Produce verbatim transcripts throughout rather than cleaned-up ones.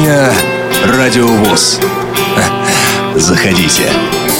Кухня Радиовоз. Заходите.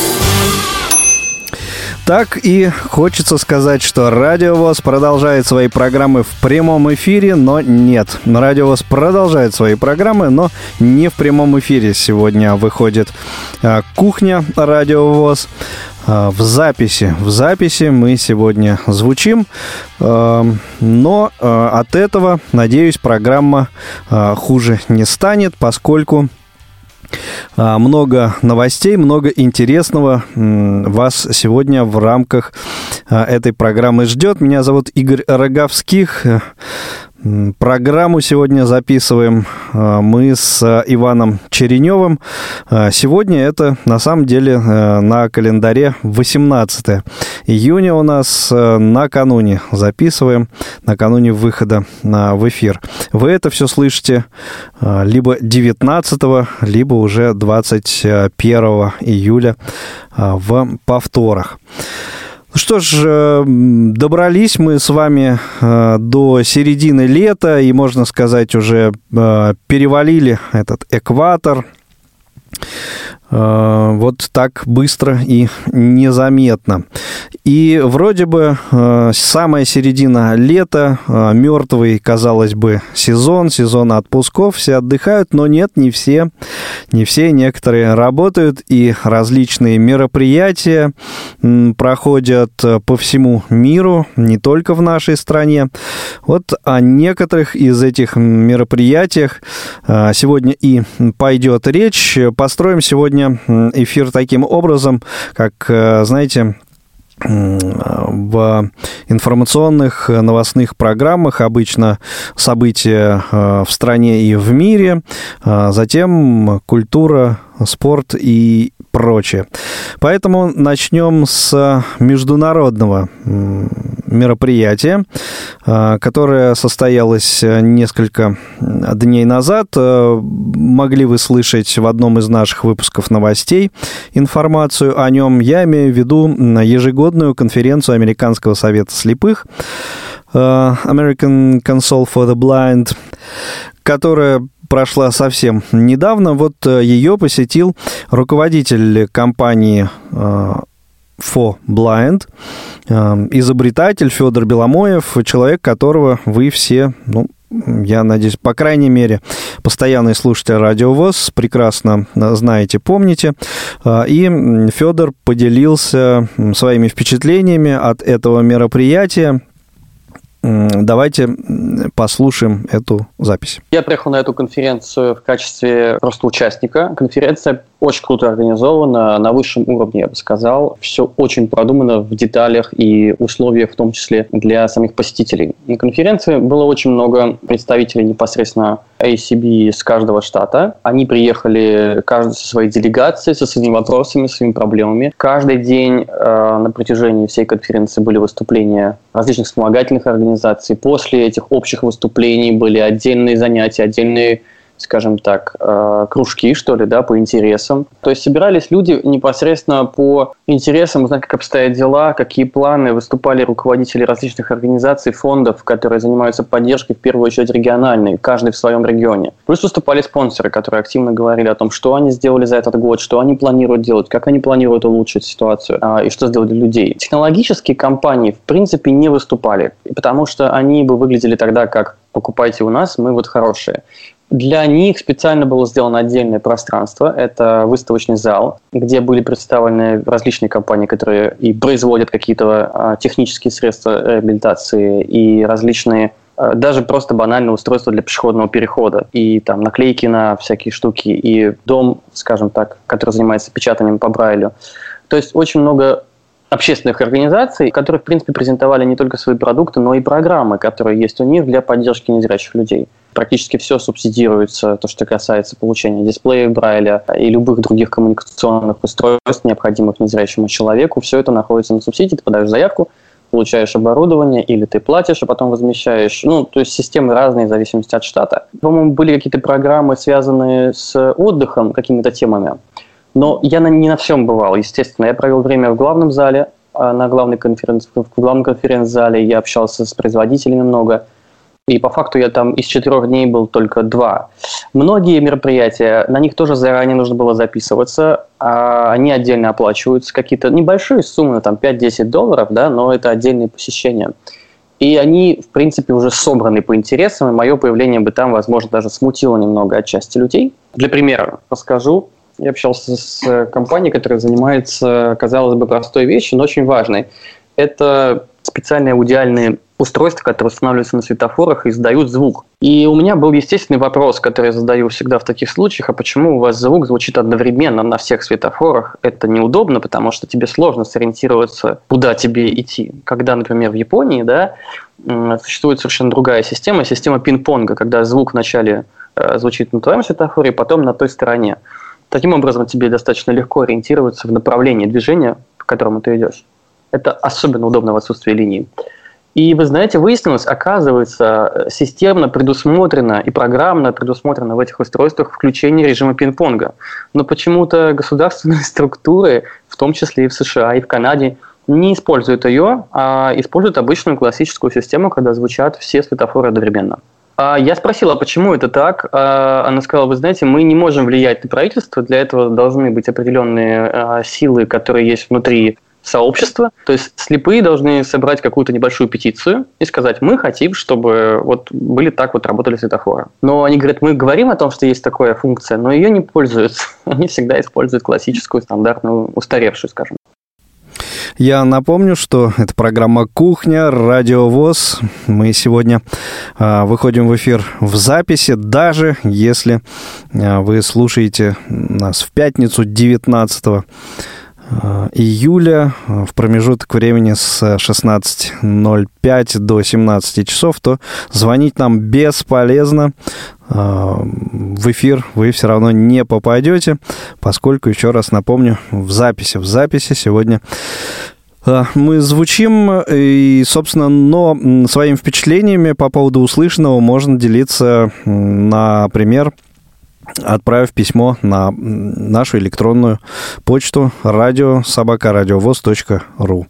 Так и хочется сказать, что Радиовоз продолжает свои программы в прямом эфире, но нет. Радиовоз продолжает свои программы, но не в прямом эфире. Сегодня выходит а, Кухня Радиовоз. А, в записи. В записи мы сегодня звучим, а, но а, от этого, надеюсь, программа а, хуже не станет, поскольку много новостей, много интересного вас сегодня в рамках этой программы ждет. Меня зовут Игорь Роговских. Программу сегодня записываем мы с Иваном Череневым. Сегодня это, на самом деле, на календаре восемнадцатое июня у нас, накануне записываем, накануне выхода в эфир. Вы это все слышите либо девятнадцатого, либо уже двадцать первого июля в повторах. Ну что ж, добрались мы с вами до середины лета и, можно сказать, уже перевалили этот экватор. Вот так быстро и незаметно. И вроде бы самая середина лета, мертвый, казалось бы, сезон, сезон отпусков, все отдыхают, но нет, не все, не все, некоторые работают, и различные мероприятия проходят по всему миру, не только в нашей стране. Вот о некоторых из этих мероприятиях сегодня и пойдет речь. Построим сегодня эфир таким образом, как, знаете, в информационных новостных программах обычно события в стране и в мире, затем культура, спорт и прочее. Поэтому начнем с международного мероприятия, которое состоялось несколько дней назад. Могли вы слышать в одном из наших выпусков новостей информацию о нем. Я имею в виду ежегодную конференцию Американского совета слепых, American Council for the Blind, которая прошла совсем недавно. Вот ее посетил руководитель компании For Blind, изобретатель Федор Беломоев, человек, которого вы все, ну, я надеюсь, по крайней мере, постоянные слушатели Радиовоз прекрасно знаете, помните. И Федор поделился своими впечатлениями от этого мероприятия. Давайте послушаем эту запись. Я приехал на эту конференцию в качестве просто участника. Конференция очень круто организована, на высшем уровне, я бы сказал. Все очень продумано в деталях и условиях, в том числе для самих посетителей. На конференции было очень много представителей непосредственно эй си би с каждого штата. Они приехали, каждый со своей делегацией, со своими вопросами, со своими проблемами. Каждый день э, на протяжении всей конференции были выступления различных вспомогательных организаций. После этих общих выступлений были отдельные занятия, отдельные, скажем так, кружки, что ли, да, по интересам. То есть собирались люди непосредственно по интересам, узнать, как обстоят дела, какие планы, выступали руководители различных организаций, фондов, которые занимаются поддержкой, в первую очередь, региональной, каждый в своем регионе. Плюс выступали спонсоры, которые активно говорили о том, что они сделали за этот год, что они планируют делать, как они планируют улучшить ситуацию и что сделать для людей. Технологические компании, в принципе, не выступали, потому что они бы выглядели тогда как «покупайте у нас, мы вот хорошие». Для них специально было сделано отдельное пространство. Это выставочный зал, где были представлены различные компании, которые и производят какие-то а, технические средства реабилитации и различные, а, даже просто банальные устройства для пешеходного перехода. И там наклейки на всякие штуки, и дом, скажем так, который занимается печатанием по Брайлю. То есть очень много общественных организаций, которые, в принципе, презентовали не только свои продукты, но и программы, которые есть у них для поддержки незрячих людей. Практически все субсидируется, то, что касается получения дисплеев Брайля и любых других коммуникационных устройств, необходимых незрячему человеку. Все это находится на субсидии, ты подаешь заявку, получаешь оборудование, или ты платишь, а потом возмещаешь. Ну, то есть системы разные в зависимости от штата. По-моему, были какие-то программы, связанные с отдыхом, какими-то темами. Но я на, не на всем бывал, естественно. Я провел время в главном зале, на главной конференц... в главном конференц-зале, я общался с производителями много. И по факту я там из четырех дней был только два. Многие мероприятия, на них тоже заранее нужно было записываться, а они отдельно оплачиваются, какие-то небольшие суммы, там пять-десять долларов, да, но это отдельные посещения. И они, в принципе, уже собраны по интересам, и мое появление бы там, возможно, даже смутило немного отчасти людей. Для примера расскажу. Я общался с компанией, которая занимается, казалось бы, простой вещью, но очень важной. Это специальные аудиальные устройства, которые устанавливаются на светофорах и издают звук. И у меня был естественный вопрос, который я задаю всегда в таких случаях: а почему у вас звук звучит одновременно на всех светофорах? Это неудобно, потому что тебе сложно сориентироваться, куда тебе идти. Когда, например, в Японии, да, существует совершенно другая система, система пинг-понга, когда звук вначале звучит на твоем светофоре, потом на той стороне. Таким образом, тебе достаточно легко ориентироваться в направлении движения, по которому ты идешь. Это особенно удобно в отсутствии линии. И, вы знаете, выяснилось, оказывается, системно предусмотрено и программно предусмотрено в этих устройствах включение режима пинг-понга. Но почему-то государственные структуры, в том числе и в США, и в Канаде, не используют ее, а используют обычную классическую систему, когда звучат все светофоры одновременно. Я спросила, почему это так. Она сказала: вы знаете, мы не можем влиять на правительство, для этого должны быть определенные силы, которые есть внутри сообщества. То есть слепые должны собрать какую-то небольшую петицию и сказать: мы хотим, чтобы вот были так вот работали светофоры. Но они говорят: мы говорим о том, что есть такая функция, но ее не пользуются. Они всегда используют классическую, стандартную, устаревшую, скажем. Я напомню, что это программа «Кухня», Радио ВОС. Мы сегодня э, выходим в эфир в записи, даже если э, вы слушаете нас в пятницу девятнадцатого июля в промежуток времени с шестнадцати ноль пять до семнадцати часов, то звонить нам бесполезно. В эфир вы все равно не попадете, поскольку, еще раз напомню, в записи, в записи сегодня мы звучим, и, собственно, но своими впечатлениями по поводу услышанного можно делиться, например, отправив письмо на нашу электронную почту радио собака радиовоз точка ру.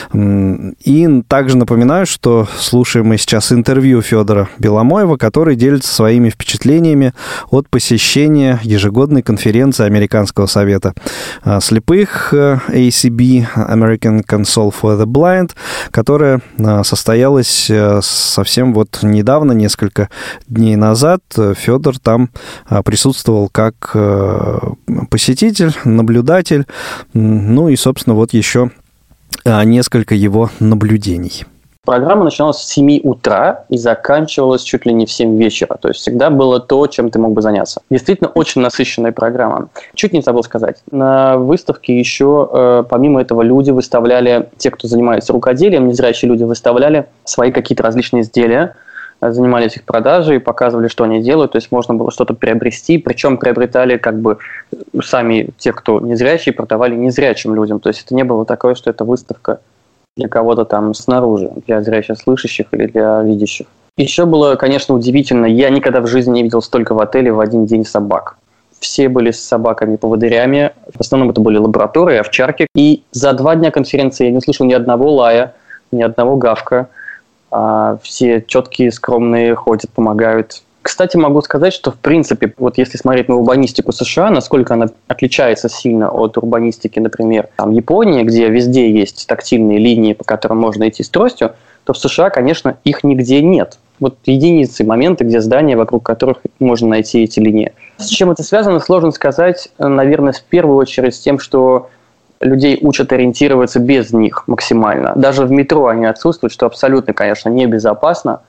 И также напоминаю, что слушаем мы сейчас интервью Федора Беломоева, который делится своими впечатлениями от посещения ежегодной конференции Американского совета слепых эй си би, American Council for the Blind, которая состоялась совсем вот недавно, несколько дней назад. Федор там присутствовал присутствовал как посетитель, наблюдатель, ну и, собственно, вот еще несколько его наблюдений. Программа начиналась с семи утра и заканчивалась чуть ли не в семь вечера. То есть всегда было то, чем ты мог бы заняться. Действительно, очень насыщенная программа. Чуть не забыл сказать. На выставке еще, помимо этого, люди выставляли, те, кто занимается рукоделием, незрячие люди выставляли свои какие-то различные изделия, занимались их продажей, показывали, что они делают, то есть можно было что-то приобрести, причем приобретали как бы сами те, кто незрячие, продавали незрячим людям, то есть это не было такое, что это выставка для кого-то там снаружи, для зрячих слышащих или для видящих. Еще было, конечно, удивительно, я никогда в жизни не видел столько в отеле в один день собак. Все были с собаками-поводырями, в основном это были лабрадоры и овчарки, и за два дня конференции я не услышал ни одного лая, ни одного гавка. А все четкие, скромные, ходят, помогают. Кстати, могу сказать, что в принципе, вот если смотреть на урбанистику США, насколько она отличается сильно от урбанистики, например, там, Японии, где везде есть тактильные линии, по которым можно идти с тростью, то в США, конечно, их нигде нет. Вот единицы, моменты, где здания, вокруг которых можно найти эти линии. С чем это связано, сложно сказать. Наверное, в первую очередь с тем, что людей учат ориентироваться без них максимально. Даже в метро они отсутствуют, что абсолютно, конечно, небезопасно,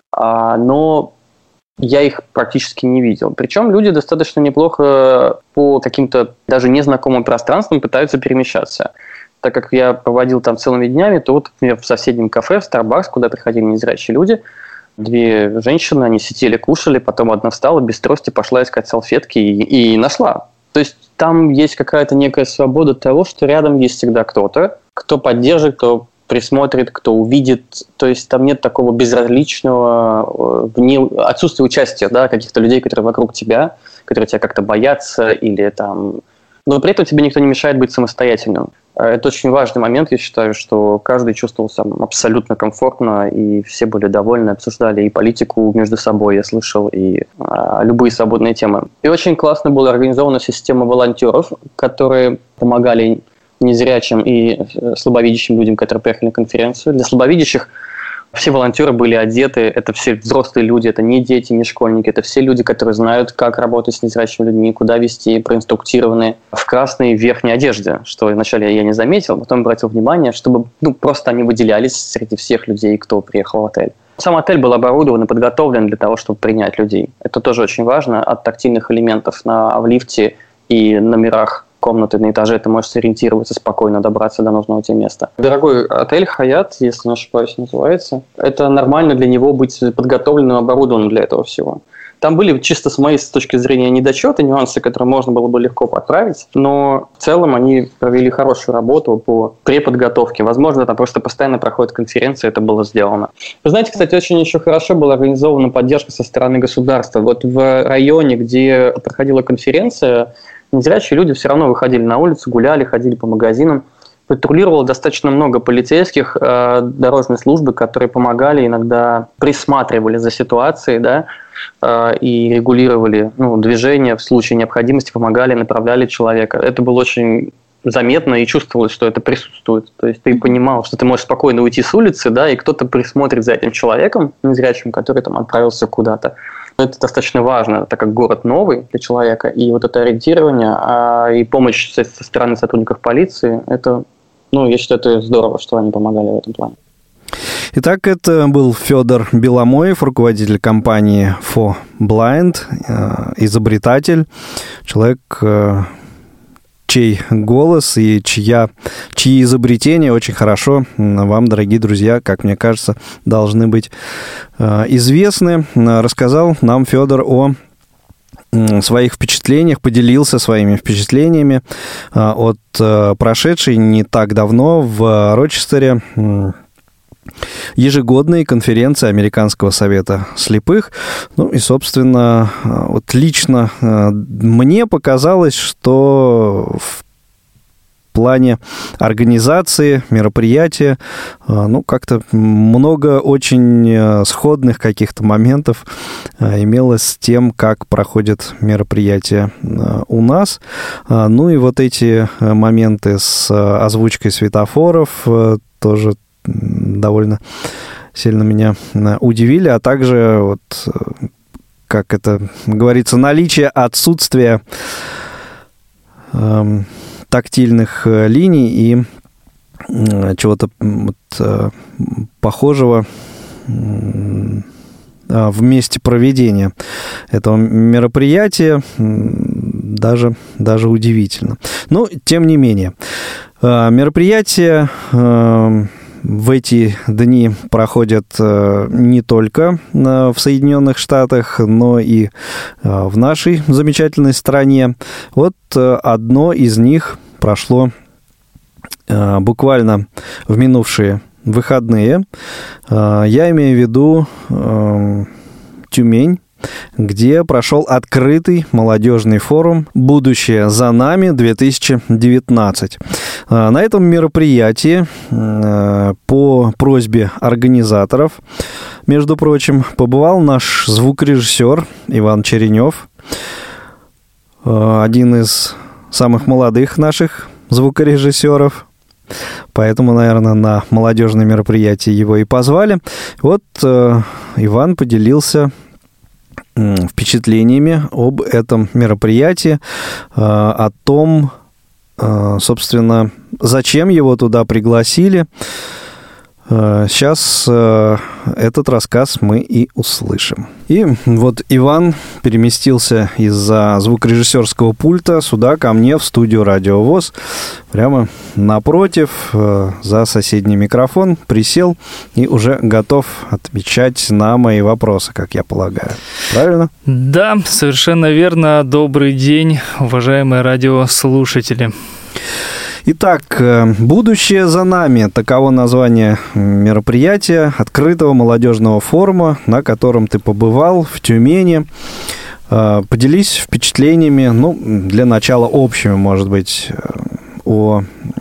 но я их практически не видел. Причем люди достаточно неплохо по каким-то даже незнакомым пространствам пытаются перемещаться. Так как я проводил там целыми днями, то вот, например, в соседнем кафе, в Starbucks, куда приходили незрячие люди, две женщины, они сидели, кушали, потом одна встала без трости, пошла искать салфетки и, и нашла. То есть там есть какая-то некая свобода того, что рядом есть всегда кто-то, кто поддержит, кто присмотрит, кто увидит. То есть там нет такого безразличного, вне, отсутствия участия, да, каких-то людей, которые вокруг тебя, которые тебя как-то боятся или там... Но при этом тебе никто не мешает быть самостоятельным. Это очень важный момент, я считаю, что каждый чувствовал себя абсолютно комфортно, и все были довольны, обсуждали и политику между собой, я слышал, и а, любые свободные темы. И очень классно была организована система волонтеров, которые помогали незрячим и слабовидящим людям, которые приехали на конференцию. Для слабовидящих все волонтеры были одеты, это все взрослые люди, это не дети, не школьники, это все люди, которые знают, как работать с незрячими людьми, куда вести, проинструктированы в красной верхней одежде, что вначале я не заметил, потом обратил внимание, чтобы ну, просто они выделялись среди всех людей, кто приехал в отель. Сам отель был оборудован и подготовлен для того, чтобы принять людей. Это тоже очень важно, от тактильных элементов на, в лифте и номерах комнаты на этаже, ты можешь сориентироваться спокойно, добраться до нужного тебе места. Дорогой отель «Хаят», если не ошибаюсь, называется, это нормально для него быть подготовленным, оборудованным для этого всего. Там были чисто с моей точки зрения недочеты, нюансы, которые можно было бы легко подправить, но в целом они провели хорошую работу по преподготовке. Возможно, там просто постоянно проходят конференции, это было сделано. Вы знаете, кстати, очень еще хорошо была организована поддержка со стороны государства. Вот в районе, где проходила конференция, незрячие люди все равно выходили на улицу, гуляли, ходили по магазинам. Патрулировало достаточно много полицейских э, дорожной службы, которые помогали, иногда присматривали за ситуацией, да, э, и регулировали ну, движение в случае необходимости, помогали, направляли человека. Это было очень заметно и чувствовалось, что это присутствует. То есть ты понимал, что ты можешь спокойно уйти с улицы, да, и кто-то присмотрит за этим человеком незрячим, который там отправился куда-то. Это достаточно важно, так как город новый для человека, и вот это ориентирование а, и помощь со, со стороны сотрудников полиции, это, ну, я считаю, это здорово, что они помогали в этом плане. Итак, это был Федор Беломоев, руководитель компании For Blind, изобретатель, человек, чей голос и чья, чьи изобретения очень хорошо вам, дорогие друзья, как мне кажется, должны быть известны. Рассказал нам Федор о своих впечатлениях, поделился своими впечатлениями от прошедшей не так давно в Рочестере ежегодной конференции Американского совета слепых. Ну и, собственно, вот лично мне показалось, что в плане организации мероприятия, ну, как-то много очень сходных каких-то моментов имелось с тем, как проходят мероприятия у нас. Ну и вот эти моменты с озвучкой светофоров тоже довольно сильно меня удивили, а также, вот, как это говорится, наличие отсутствия э, тактильных линий и э, чего-то вот, э, похожего э, в месте проведения этого мероприятия даже, даже удивительно. Но, тем не менее, э, мероприятие э, в эти дни проходят не только в Соединенных Штатах, но и в нашей замечательной стране. Вот одно из них прошло буквально в минувшие выходные. Я имею в виду Тюмень, где прошел открытый молодежный форум «Будущее за нами-две тысячи девятнадцать». На этом мероприятии по просьбе организаторов, между прочим, побывал наш звукорежиссер Иван Черенев, один из самых молодых наших звукорежиссеров. Поэтому, наверное, на молодежное мероприятие его и позвали. Вот Иван поделился впечатлениями об этом мероприятии, о том, собственно, зачем его туда пригласили. Сейчас этот рассказ мы и услышим. И вот Иван переместился из-за звукорежиссерского пульта сюда, ко мне, в студию Радио ВОС, прямо напротив, за соседний микрофон, присел и уже готов отвечать на мои вопросы, как я полагаю. Правильно? Да, совершенно верно. Добрый день, уважаемые радиослушатели. Итак, «Будущее за нами» — таково название мероприятия, открытого молодежного форума, на котором ты побывал в Тюмени. Поделись впечатлениями, ну, для начала общими, может быть, о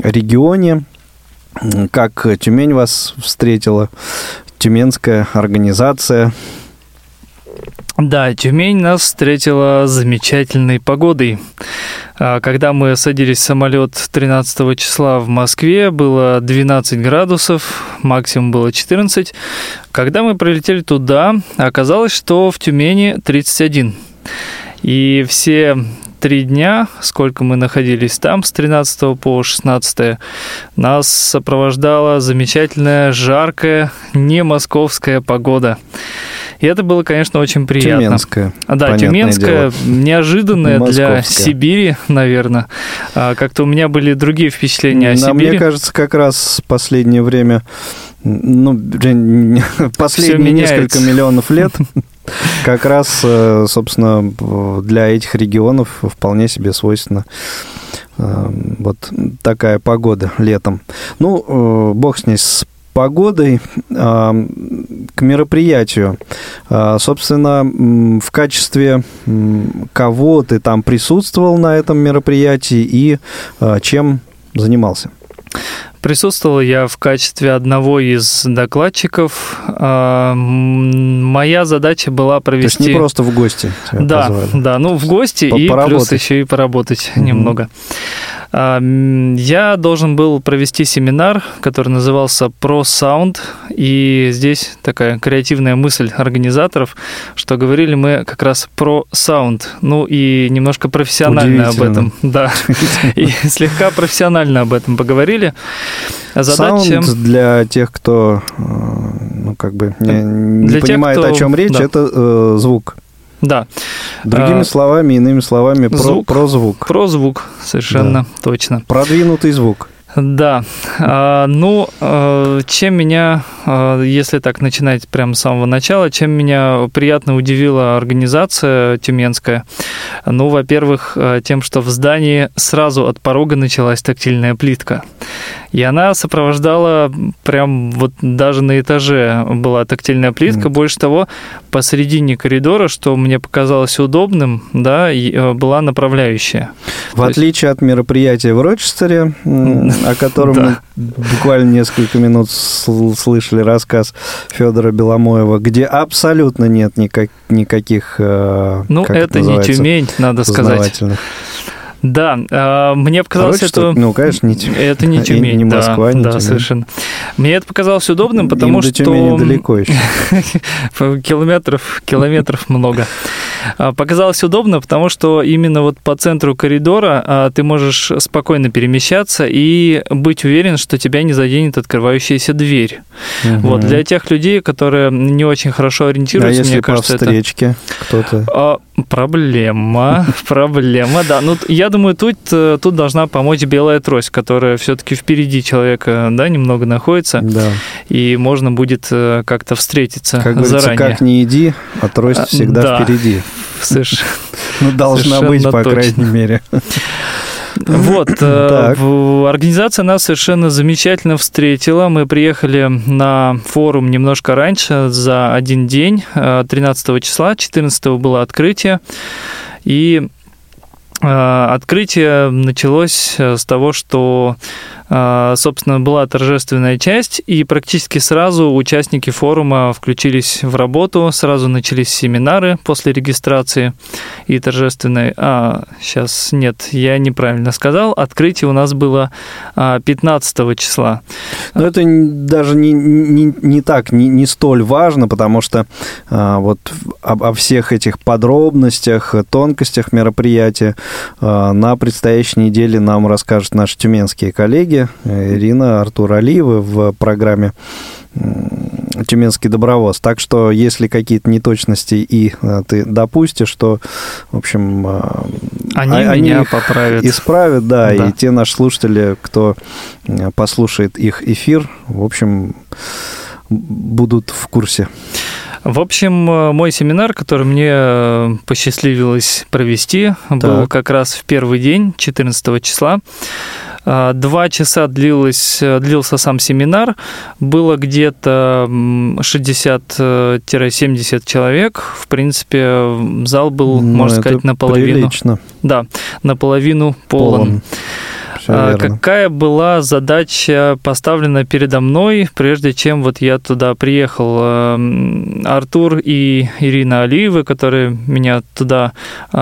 регионе. Как Тюмень вас встретила, тюменская организация? Да, Тюмень нас встретила замечательной погодой. Когда мы садились в самолет тринадцатого числа в Москве, было двенадцать градусов, максимум было четырнадцать. Когда мы прилетели туда, оказалось, что в Тюмени тридцать один. И все три дня, сколько мы находились там, с тринадцатого по шестнадцатое, нас сопровождала замечательная, жаркая, не московская погода. И это было, конечно, очень приятно. Тюменская. Да, тюменская, неожиданная для Сибири, наверное. Как-то у меня были другие впечатления о Нам, Сибири. Мне кажется, как раз в последнее время, ну, последние несколько миллионов лет, как раз, собственно, для этих регионов вполне себе свойственна вот такая погода летом. Ну, бог с ней, с погодой. К мероприятию. Собственно, в качестве кого ты там присутствовал на этом мероприятии и чем занимался? Присутствовал я в качестве одного из докладчиков. Моя задача была провести... То есть не просто в гости? Да, позвали. да, ну в гости и поработать. Плюс еще и поработать mm-hmm. немного. Я должен был провести семинар, который назывался Pro Sound, и здесь такая креативная мысль организаторов, что говорили мы как раз про Sound, ну и немножко профессионально об этом, да, и слегка профессионально об этом поговорили. Задача... Sound для тех, кто, ну как бы не, не понимает, тех, кто... о чем речь, да. это э, звук. Да. Другими а, словами, иными словами, звук, про, про звук. Про звук, совершенно да. точно. Продвинутый звук. Да. А, ну, чем меня, если так начинать прямо с самого начала, чем меня приятно удивила организация тюменская? Ну, во-первых, тем, что в здании сразу от порога началась тактильная плитка. И она сопровождала прям вот даже на этаже была тактильная плитка. Mm. Больше того, посередине коридора, что мне показалось удобным, да, была направляющая. В То отличие есть... от мероприятия в Рочестере, о котором да. мы буквально несколько минут слышали рассказ Федора Беломоева, где абсолютно нет никак, никаких... Ну, это не Тюмень, надо сказать. Да, мне показалось, что... Ну, конечно, не Тюмень. Это не Тюмень, не Москва, да, не да, Тюмень. Совершенно. Мне это показалось удобным, потому Им что... до Тюмени далеко еще. Километров, километров много. Показалось удобно, потому что именно вот по центру коридора ты можешь спокойно перемещаться и быть уверен, что тебя не заденет открывающаяся дверь. Угу. Вот, для тех людей, которые не очень хорошо ориентируются, а если мне кажется, по встречке это... кто-то... Проблема, проблема, да. Ну, я думаю, тут, тут должна помочь белая трость, которая все-таки впереди человека, да, немного находится, да. и можно будет как-то встретиться как заранее. Как ни иди, а трость всегда да. впереди. Совершенно. Ну, должна быть, по точно. крайней мере. Вот, организация нас совершенно замечательно встретила. Мы приехали на форум немножко раньше, за один день, тринадцатого числа, четырнадцатого было открытие. И открытие началось с того, что, собственно, была торжественная часть, и практически сразу участники форума включились в работу, сразу начались семинары после регистрации и торжественной... А, сейчас, нет, я неправильно сказал, открытие у нас было пятнадцатого числа. Но это даже не, не, не так, не, не столь важно, потому что а, вот о, о всех этих подробностях, тонкостях мероприятия на предстоящей неделе нам расскажут наши тюменские коллеги Ирина, Артур Алиевы в программе «Тюменский добровоз». Так что, если какие-то неточности и ты допустишь, то, в общем, они, они меня их поправят. Исправят, да, да, и те наши слушатели, кто послушает их эфир, в общем, будут в курсе. В общем, мой семинар, который мне посчастливилось провести, был так. как раз в первый день, четырнадцатого числа. Два часа длилось, длился сам семинар, было где-то шестьдесят-семьдесят человек. В принципе, зал был, ну, можно сказать, наполовину. Прилично. Да, наполовину полон. полон. Всё верно. Какая была задача поставлена передо мной, прежде чем вот я туда приехал? Артур и Ирина Алиевы, которые меня туда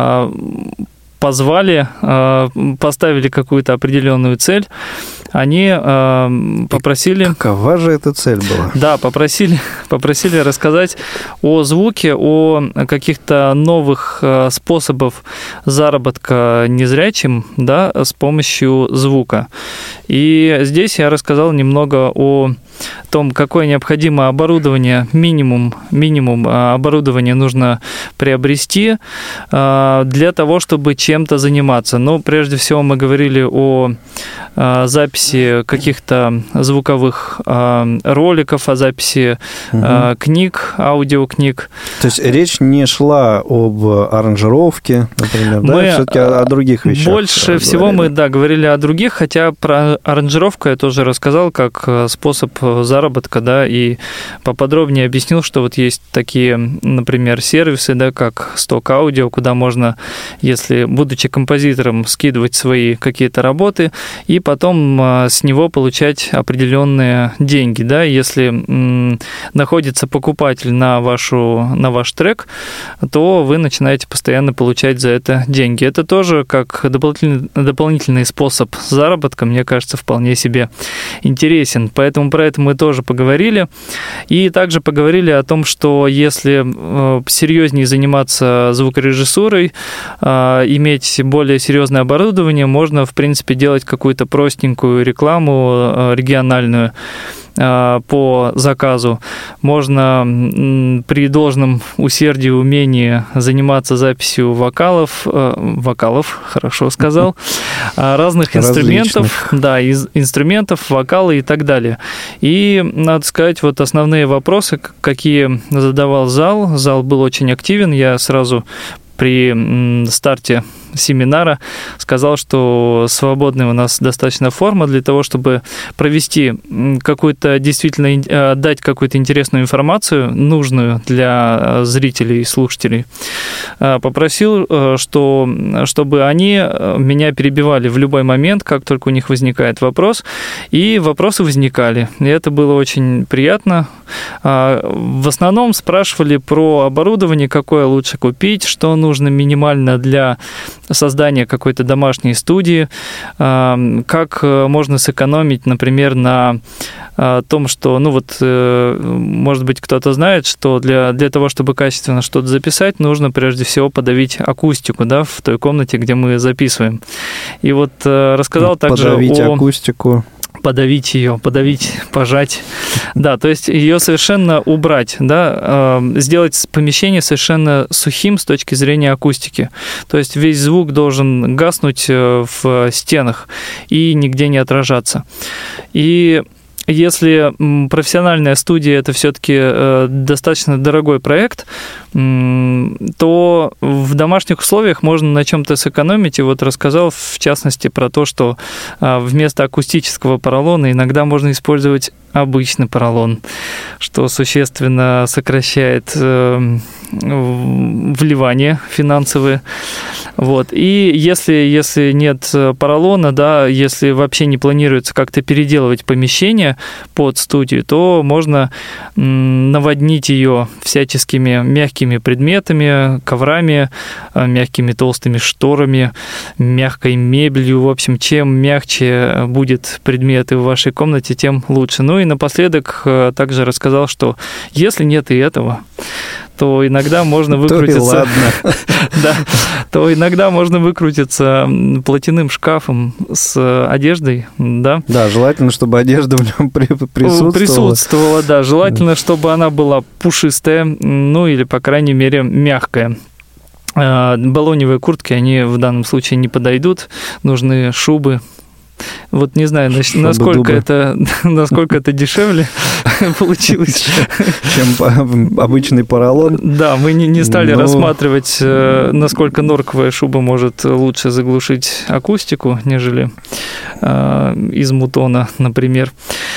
позвали, поставили какую-то определенную цель, они попросили... Какова же эта цель была? Да, попросили, попросили рассказать о звуке, о каких-то новых способах заработка незрячим, да, с помощью звука. И здесь я рассказал немного о том, какое необходимо оборудование, минимум, минимум оборудования нужно приобрести для того, чтобы чем-то заниматься. Но прежде всего мы говорили о записи каких-то звуковых роликов, о записи угу. книг, аудиокниг. То есть речь не шла об аранжировке, например, мы да, все-таки о, о других вещах. Больше говорили. всего мы, да, говорили о других, хотя про аранжировку я тоже рассказал как способ заработка, да, и поподробнее объяснил, что вот есть такие, например, сервисы, да, как Stock Audio, куда можно, если, будучи композитором, скидывать свои какие-то работы и потом с него получать определенные деньги, да, если м, находится покупатель на, вашу, на ваш трек, то вы начинаете постоянно получать за это деньги. Это тоже как дополнительный, дополнительный способ заработка, мне кажется, вполне себе интересен. Поэтому про это мы тоже поговорили. И также поговорили о том, что если э, серьезнее заниматься звукорежиссурой, э, иметь более серьезное оборудование, можно, в принципе, делать какую-то простенькую рекламу э, региональную по заказу. Можно при должном усердии и умении заниматься записью вокалов, вокалов, хорошо сказал, разных инструментов, да, из инструментов, вокалы и так далее. И, надо сказать, вот основные вопросы, какие задавал зал. Зал был очень активен, я сразу при старте семинара сказал, что свободная у нас достаточно форма для того, чтобы провести какую-то, действительно дать какую-то интересную информацию, нужную для зрителей и слушателей. Попросил, что, чтобы они меня перебивали в любой момент, как только у них возникает вопрос, и вопросы возникали. И это было очень приятно. В основном спрашивали про оборудование, какое лучше купить, что нужно минимально для создания какой-то домашней студии, как можно сэкономить, например, на том, что, ну вот, может быть, кто-то знает, что для, для того, чтобы качественно что-то записать, нужно прежде всего подавить акустику, да, в той комнате, где мы записываем. И вот рассказал также подавить о... акустику. Подавить ее, подавить, пожать. Да, то есть ее совершенно убрать, да, сделать помещение совершенно сухим с точки зрения акустики. То есть весь звук должен гаснуть в стенах и нигде не отражаться. И если профессиональная студия – это все-таки достаточно дорогой проект, то в домашних условиях можно на чем-то сэкономить. И вот рассказал, в частности, про то, что вместо акустического поролона иногда можно использовать обычный поролон, что существенно сокращает вливания финансовые. Вот. И если, если нет поролона, да, если вообще не планируется как-то переделывать помещение под студию, то можно наводнить ее всяческими мягкими предметами, коврами, мягкими толстыми шторами, мягкой мебелью. В общем, чем мягче будет предметы в вашей комнате, тем лучше. Ну и напоследок также рассказал, что если нет и этого, то иногда можно выкрутиться. То, да, то иногда можно выкрутиться платяным шкафом с одеждой, да. Да, желательно, чтобы одежда в нем присутствовала. Присутствовала, да. Желательно, чтобы она была пушистая, ну или, по крайней мере, мягкая. Балоневые куртки, они в данном случае не подойдут. Нужны шубы. Вот не знаю, насколько это, насколько это дешевле получилось. Чем обычный поролон. Да, мы не, не стали Но... рассматривать, насколько норковая шуба может лучше заглушить акустику, нежели э, из мутона, например.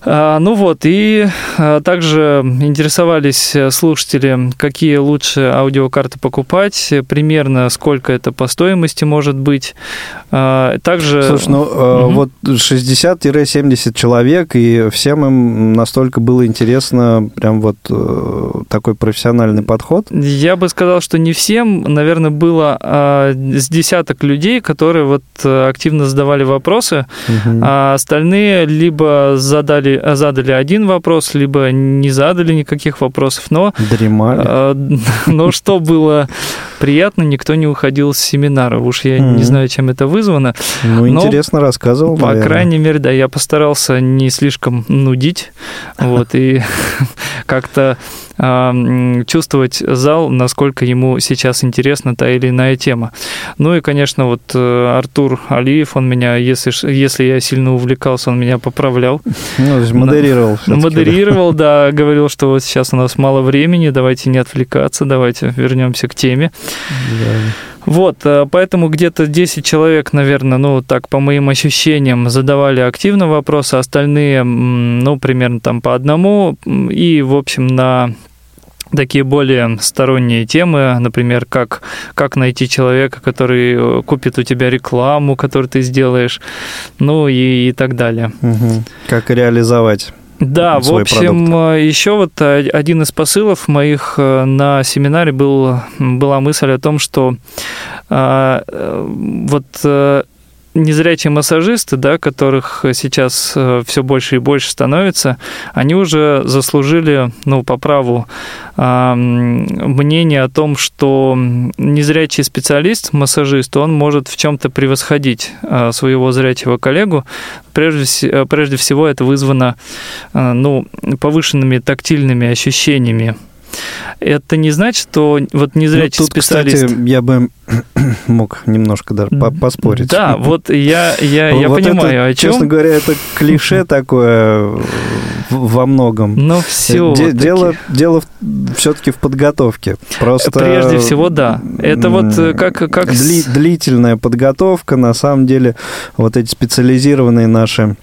Ну вот, и также интересовались слушатели, какие лучше аудиокарты покупать, примерно сколько это по стоимости может быть. Также... Слушай, ну угу. вот шестьдесят-семьдесят человек, и всем им настолько было интересно, прям вот такой профессиональный подход? Я бы сказал, что не всем. Наверное, было с десяток людей, которые вот активно задавали вопросы, угу. а остальные либо задали задали один вопрос, либо не задали никаких вопросов, но... Дремали. Но что было приятно, никто не уходил с семинара. Уж я mm-hmm. не знаю, чем это вызвано. Ну, интересно рассказывал, По наверное. крайней мере, да, я постарался не слишком нудить, вот, и как-то чувствовать зал, насколько ему сейчас интересна та или иная тема. Ну и, конечно, вот Артур Алиев, он меня, если, если я сильно увлекался, он меня поправлял. Ну, то есть модерировал. Модерировал, да, говорил, что вот сейчас у нас мало времени, давайте не отвлекаться, давайте вернемся к теме. Да. Вот, поэтому где-то десять человек, наверное, ну, так, по моим ощущениям, задавали активно вопросы, остальные, ну, примерно там по одному, и, в общем, на такие более сторонние темы, например, как, как найти человека, который купит у тебя рекламу, которую ты сделаешь, ну, и, и так далее. Угу. Как реализовать. Да, в общем, продукт. Еще вот один из посылов моих на семинаре был, была мысль о том, что э, вот э, незрячие массажисты, да, которых сейчас все больше и больше становится, они уже заслужили, ну, по праву э, мнение о том, что незрячий специалист, массажист, он может в чем-то превосходить э, своего зрячего коллегу. Прежде, прежде всего это вызвано, э, ну, повышенными тактильными ощущениями. Это не значит, что вот незрячий ну, тут, специалист... Кстати, я бы мог немножко даже поспорить. Да, вот я, я, я вот понимаю, это, о чем. Честно говоря, это клише такое во многом. Но все Де- дело, дело все-таки в подготовке. Просто прежде всего, да. Это вот как... как... Дли, длительная подготовка, на самом деле, вот эти специализированные наши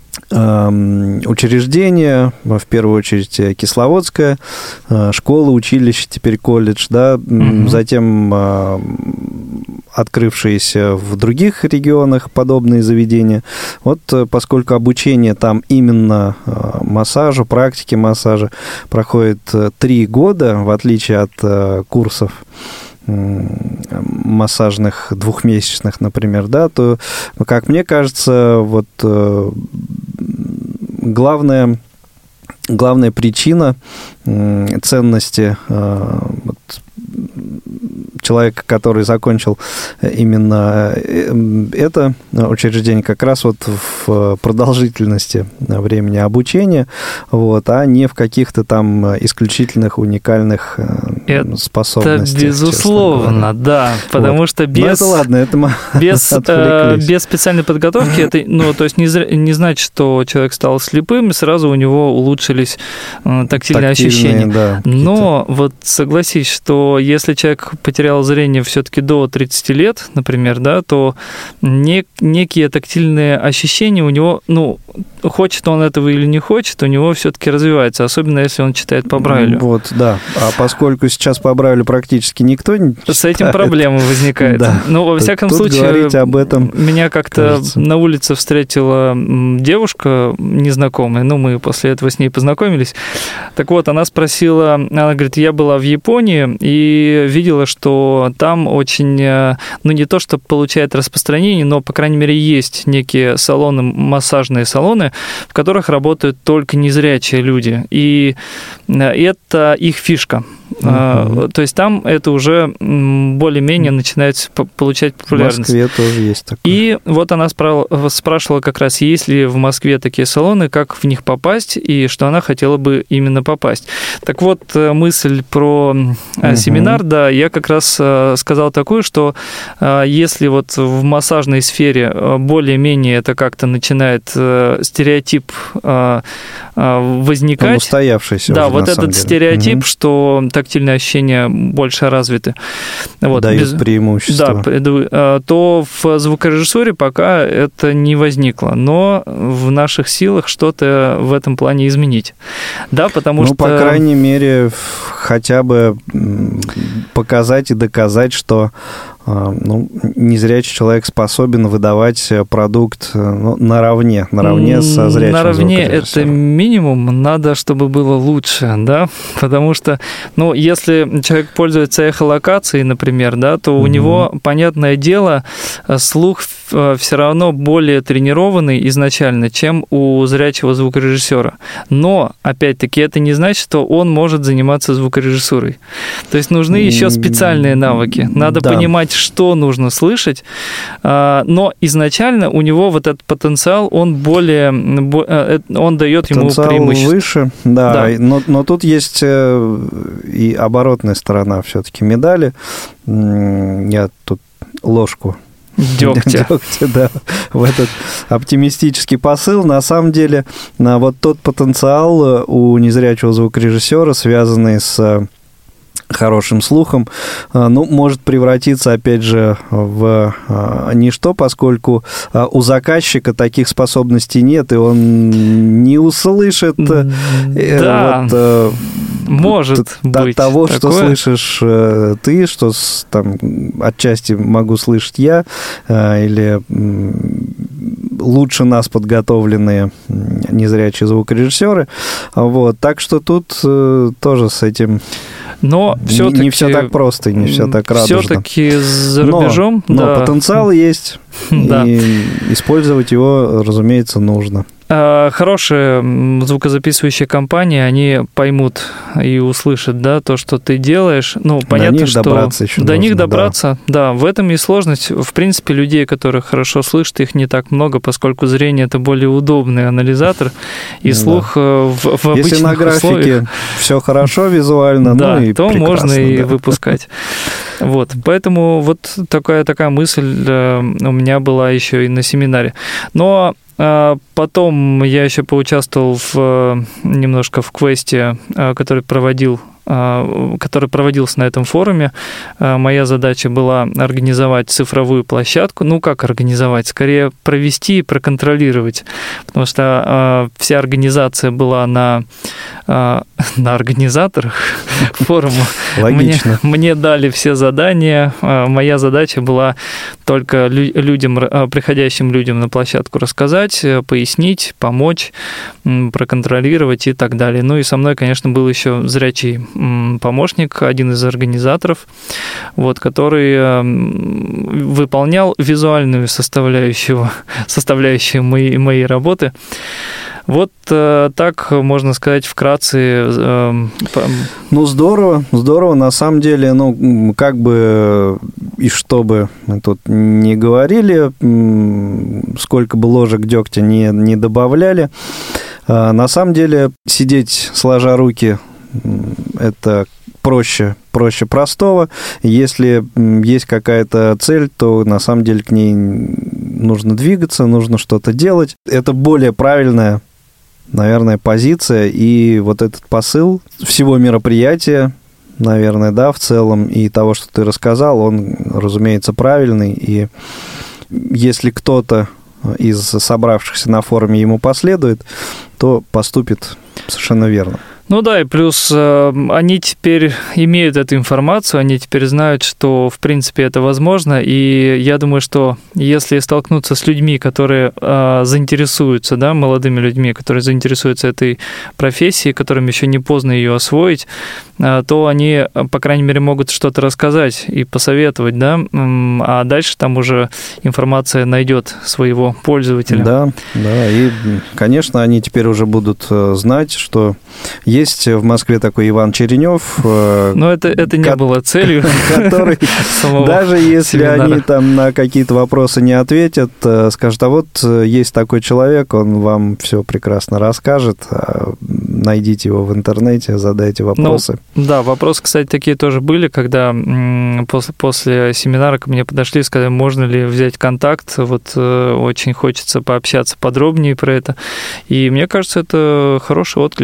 учреждения, в первую очередь Кисловодская, школа, училище, теперь колледж, да, угу. затем открывшиеся в других регионах подобные заведения. Вот поскольку обучение там именно массажу, практике массажа проходит три года, в отличие от курсов массажных двухмесячных, например, да, то, как мне кажется, вот главная, главная причина ценности вот, человека, который закончил именно это учреждение, как раз вот в продолжительности времени обучения, вот, а не в каких-то там исключительных, уникальных это способностях. Это безусловно, да, потому вот. Что без... Ну, это ладно, это мы без, без специальной подготовки, это, ну, то есть не, не значит, что человек стал слепым, и сразу у него улучшились тактильные, тактильные ощущения. Да, но вот согласись, что если человек потерял зрение все-таки до тридцати лет, например, да, то нек- некие тактильные ощущения у него, ну, хочет он этого или не хочет, у него все-таки развивается, особенно если он читает по Брайлю. Вот, да. А поскольку сейчас по Брайлю практически никто не читает, с этим проблема возникает. Да. Но, во всяком Тут случае, говорить об этом, меня как-то кажется. На улице встретила девушка незнакомая, ну, мы после этого с ней познакомились. Так вот, она спросила, она говорит, я была в Японии и видела, что там очень, ну, не то, что получает распространение, но, по крайней мере, есть некие салоны, массажные салоны, в которых работают только незрячие люди. И это их фишка. Uh-huh. То есть там это уже более-менее начинает получать популярность. В Москве тоже есть такое. И вот она спрашивала как раз, есть ли в Москве такие салоны, как в них попасть, и что она хотела бы именно попасть. Так вот, мысль про uh-huh. семинар, да, я как раз сказал такую, что если вот в массажной сфере более-менее это как-то начинает стереотип возникать. Он устоявшийся да, уже, вот этот деле. стереотип, uh-huh. что тактильные ощущения больше развиты. Вот, дают без... преимущество. Да, то в звукорежиссуре пока это не возникло, но в наших силах что-то в этом плане изменить. Да, потому ну, что... по крайней мере, хотя бы показать и доказать, что ну, незрячий человек способен выдавать продукт ну, наравне, наравне со зрячим наравне звукорежиссером. Это минимум, надо, чтобы было лучше, да, потому что, ну, если человек пользуется эхолокацией, например, да, то mm-hmm. у него, понятное дело, слух все равно более тренированный изначально, чем у зрячего звукорежиссера. Но, опять-таки, это не значит, что он может заниматься звукорежиссурой. То есть нужны еще специальные навыки. Надо да. понимать, что нужно слышать, но изначально у него вот этот потенциал, он более, он дает ему преимущество. Выше, да, да. Но, но тут есть и оборотная сторона все-таки медали. Я тут ложку Дегтя. Дегтя, да, в этот оптимистический посыл. На самом деле, вот тот потенциал у незрячего звукорежиссера, связанный с хорошим слухом, ну, может превратиться, опять же, в ничто, поскольку у заказчика таких способностей нет, и он не услышит да. вот, может быть того, такое. Что слышишь ты, что там отчасти могу слышать я, или лучше нас подготовленные незрячие звукорежиссеры. Вот. Так что тут тоже с этим... Но все-таки... Не все так просто, не все так радужно. Все-таки за рубежом... Но, да. но потенциал есть, да. и использовать его, разумеется, нужно. Хорошие звукозаписывающие компании, они поймут и услышат, да, то, что ты делаешь. Ну, понятно, до них что добраться еще до нужно, них добраться, да. да, в этом и сложность. В принципе, людей, которые хорошо слышат, их не так много, поскольку зрение это более удобный анализатор, и слух да. в, в обычных Если на графике условиях, все хорошо визуально, да, ну и то можно да. и выпускать. Вот, поэтому вот такая такая мысль у меня была еще и на семинаре. Но потом я еще поучаствовал в, немножко в квесте, который проводил который проводился на этом форуме. Моя задача была организовать цифровую площадку. Ну, как организовать? Скорее провести и проконтролировать. Потому что вся организация была на, на организаторах форума. Логично. Мне, мне дали все задания. Моя задача была только людям, приходящим людям на площадку рассказать, пояснить, помочь, проконтролировать и так далее. Ну и со мной, конечно, был еще зрячий помощник, один из организаторов, вот, который выполнял визуальную составляющую, составляющую моей, моей работы. Вот э, так, можно сказать, вкратце. Э, ну, здорово, здорово. На самом деле, ну, как бы и что бы мы тут не говорили, сколько бы ложек дегтя не, не добавляли, э, на самом деле сидеть сложа руки это проще, проще простого. Если есть какая-то цель, то на самом деле к ней нужно двигаться, нужно что-то делать. Это более правильная, наверное, позиция. И вот этот посыл всего мероприятия, наверное, да, в целом, и того, что ты рассказал, он, разумеется, правильный. И если кто-то из собравшихся на форуме ему последует, то поступит совершенно верно. Ну да, и плюс э, они теперь имеют эту информацию, они теперь знают, что, в принципе, это возможно, и я думаю, что если столкнуться с людьми, которые э, заинтересуются, да, молодыми людьми, которые заинтересуются этой профессией, которым еще не поздно ее освоить, э, то они, по крайней мере, могут что-то рассказать и посоветовать, да, а дальше там уже информация найдет своего пользователя. Да, да, и, конечно, они теперь уже будут знать, что есть в Москве такой Иван Черенев. Но это, это не ко- было целью. Который, даже если семинара. Они там на какие-то вопросы не ответят, скажут, а вот есть такой человек, он вам все прекрасно расскажет, найдите его в интернете, задайте вопросы. Ну, да, вопросы, кстати, такие тоже были, когда после, после семинара ко мне подошли и сказали, можно ли взять контакт, вот очень хочется пообщаться подробнее про это. И мне кажется, это хороший отклик.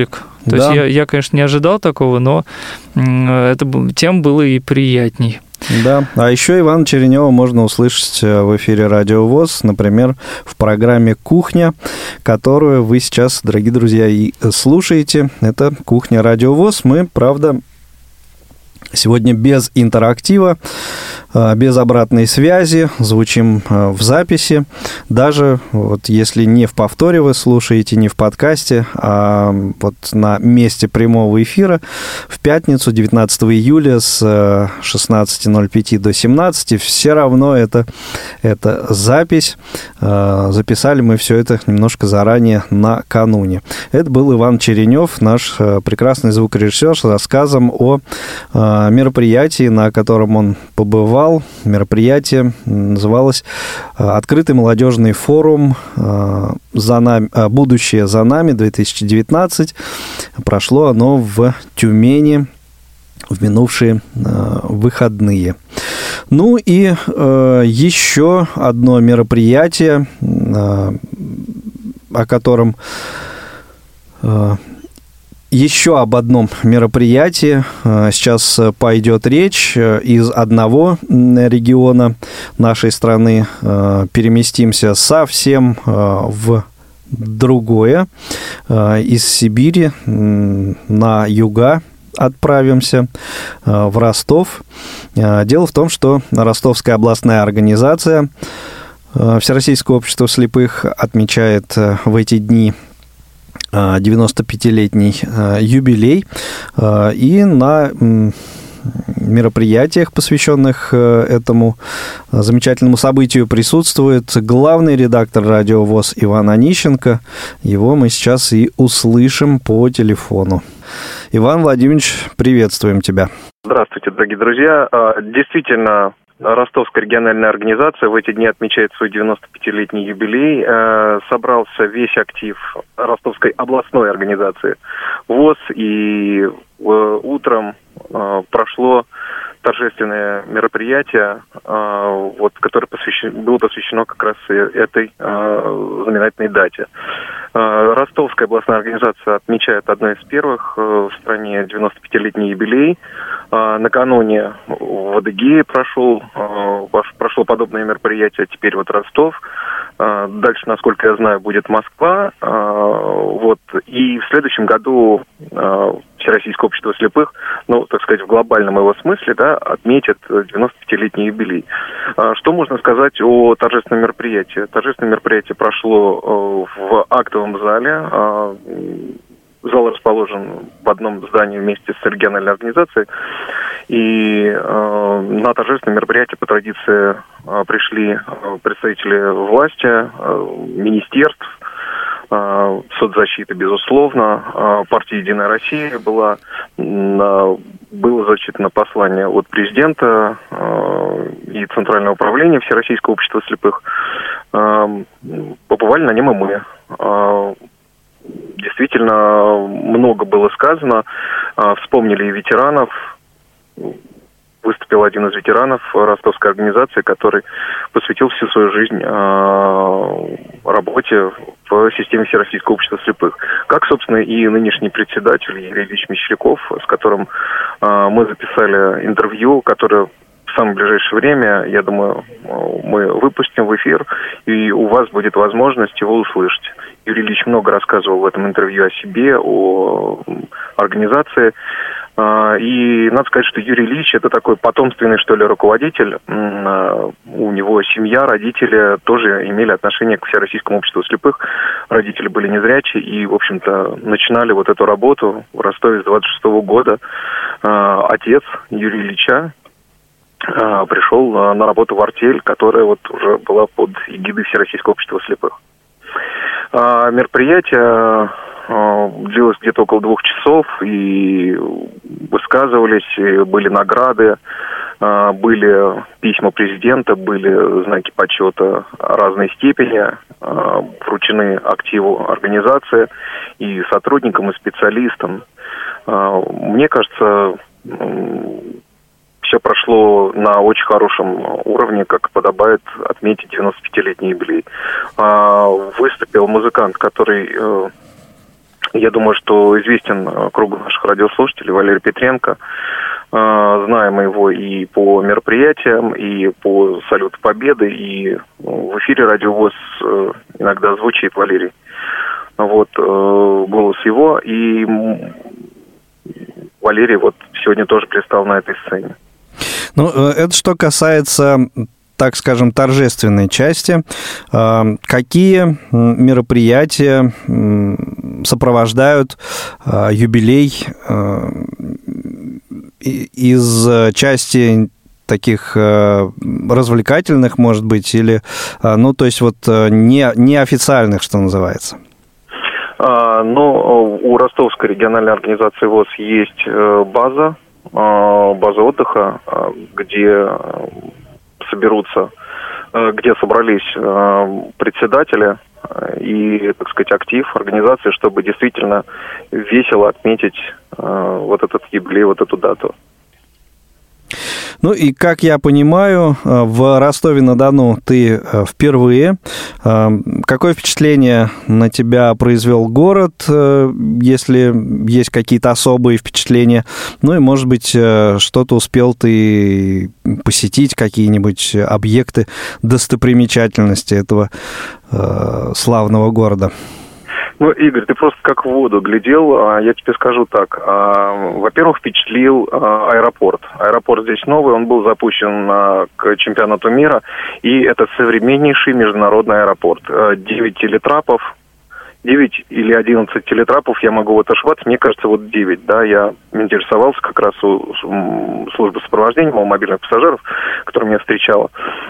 То да. есть я, я, конечно, не ожидал такого, но это, тем было и приятней. Да, а еще Ивана Черенева можно услышать в эфире Радио ВОС, например, в программе «Кухня», которую вы сейчас, дорогие друзья, и слушаете. Это «Кухня Радио ВОС». Мы, правда, сегодня без интерактива, без обратной связи, звучим в записи. Даже вот если не в повторе вы слушаете, не в подкасте, а вот на месте прямого эфира в пятницу, девятнадцатого июля с шестнадцати ноль пять до семнадцати, все равно это, это запись. Записали мы все это немножко заранее, накануне. Это был Иван Черенев, наш прекрасный звукорежиссер, с рассказом о мероприятии, на котором он побывал. Мероприятие называлось «Открытый молодежный форум за нами, «Будущее за нами-две тысячи девятнадцать». Прошло оно в Тюмени в минувшие выходные. Ну и еще одно мероприятие, о котором... Еще об одном мероприятии сейчас пойдет речь. Из одного региона нашей страны переместимся совсем в другое. Из Сибири на юга отправимся в Ростов. Дело в том, что Ростовская областная организация Всероссийского общества слепых отмечает в эти дни девяностопятилетний юбилей, и на мероприятиях, посвященных этому замечательному событию, присутствует главный редактор Радио ВОС Иван Онищенко. Его мы сейчас и услышим по телефону. Иван Владимирович, приветствуем тебя. Здравствуйте, дорогие друзья. Действительно, Ростовская региональная организация в эти дни отмечает свой девяностопятилетний юбилей. Собрался весь актив Ростовской областной организации ВОС, и утром прошло торжественное мероприятие, вот, которое посвящено, было посвящено как раз этой знаменательной дате. Ростовская областная организация отмечает одной из первых в стране девяностопятилетний юбилей. Накануне в Адыгее прошел, прошло подобное мероприятие, теперь вот Ростов. Дальше, насколько я знаю, будет Москва. Вот. И в следующем году Всероссийское общество слепых, ну, так сказать, в глобальном его смысле, да, отметит девяностопятилетний юбилей. Что можно сказать о торжественном мероприятии? Торжественное мероприятие прошло в актовом зале. Зал расположен в одном здании вместе с региональной организацией. И э, на торжественное мероприятие по традиции э, пришли представители власти, э, министерств, э, соцзащиты, безусловно. Э, партия «Единая Россия» была, э, было зачитано послание от президента э, и Центрального управления Всероссийского общества слепых. Э, побывали на нем и мы. Э, Действительно, много было сказано. Вспомнили и ветеранов. Выступил один из ветеранов Ростовской организации, который посвятил всю свою жизнь работе в системе Всероссийского общества слепых. Как, собственно, и нынешний председатель Юрий Ильич Мещеряков, с которым мы записали интервью, которое в самое ближайшее время, я думаю, мы выпустим в эфир, и у вас будет возможность его услышать. Юрий Ильич много рассказывал в этом интервью о себе, о организации. И надо сказать, что Юрий Ильич – это такой потомственный, что ли, руководитель. У него семья, родители тоже имели отношение к Всероссийскому обществу слепых. Родители были незрячие и, в общем-то, начинали вот эту работу в Ростове с двадцать шестого года. Отец Юрия Ильича пришел на работу в артель, которая вот уже была под эгидой Всероссийского общества слепых. Мероприятие длилось где-то около двух часов, и высказывались, и были награды, были письма президента, были знаки почета разной степени, вручены активу организации и сотрудникам, и специалистам. Мне кажется, все прошло на очень хорошем уровне, как подобает отметить девяностопятилетний юбилей. Выступил музыкант, который Я думаю, что известен кругу наших радиослушателей Валерий Петренко. Знаем его и по мероприятиям, и по Салюту Победы, и в эфире Радио ВОС иногда звучит Валерий. Вот голос его, и Валерий вот сегодня тоже предстал на этой сцене. Ну, это что касается, так скажем, торжественной части. Какие мероприятия сопровождают юбилей из части таких развлекательных, может быть, или, ну, то есть вот не, неофициальных, что называется? Ну, у Ростовской региональной организации ВОС есть база, база отдыха, где соберутся, где собрались председатели и, так сказать, актив организации, чтобы действительно весело отметить вот этот юбилей, вот эту дату. Ну и, как я понимаю, в Ростове-на-Дону ты впервые. Какое впечатление на тебя произвел город, если есть какие-то особые впечатления? Ну и, может быть, что-то успел ты посетить, какие-нибудь объекты, достопримечательности этого славного города? Ну, Игорь, ты просто как в воду глядел. Я тебе скажу так. Во-первых, впечатлил аэропорт. Аэропорт здесь новый, он был запущен к чемпионату мира, и это современнейший международный аэропорт. девять телетрапов, девять или одиннадцать телетрапов, я могу вот ошибаться, мне кажется, вот девять, да, я интересовался как раз у службы сопровождения маломобильных пассажиров, которая меня встречала.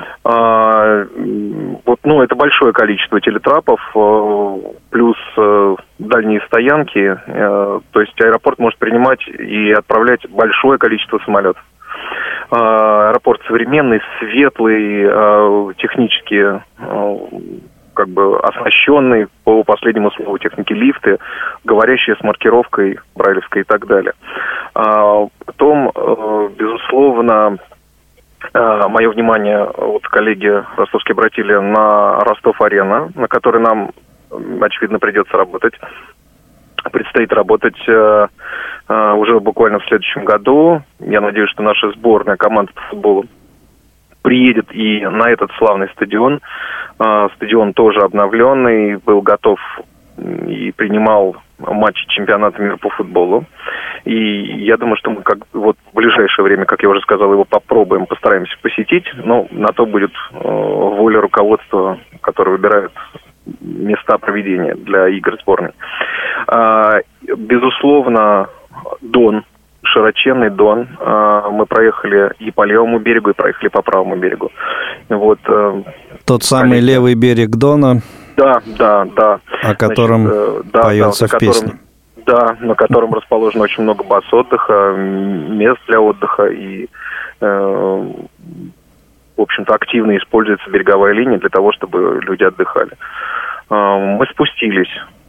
А, вот, ну, это большое количество телетрапов, плюс дальние стоянки, то есть аэропорт может принимать и отправлять большое количество самолетов. Аэропорт современный, светлый, технически как бы оснащенный, по последнему слову техники, лифты, говорящие с маркировкой брайлевской и так далее. А, потом, безусловно, мое внимание вот коллеги ростовские обратили на Ростов-Арена, на которой нам, очевидно, придется работать. Предстоит работать э, э, уже буквально в следующем году. Я надеюсь, что наша сборная команда по футболу приедет и на этот славный стадион. Э, стадион тоже обновленный, был готов и принимал матчи чемпионата мира по футболу. И я думаю, что мы как вот в ближайшее время, как я уже сказал, его попробуем, постараемся посетить. Но на то будет э, воля руководства, которое выбирает места проведения для игр сборной. А, безусловно, Дон, широченный Дон. А, мы проехали и по левому берегу, и проехали по правому берегу. Вот, тот самый коллеги. Левый берег Дона, да, да, да. О котором Значит, да, поется да, в песне. Да, на котором расположено очень много баз отдыха, мест для отдыха, и э, в общем-то, активно используется береговая линия для того, чтобы люди отдыхали. Мы спустились,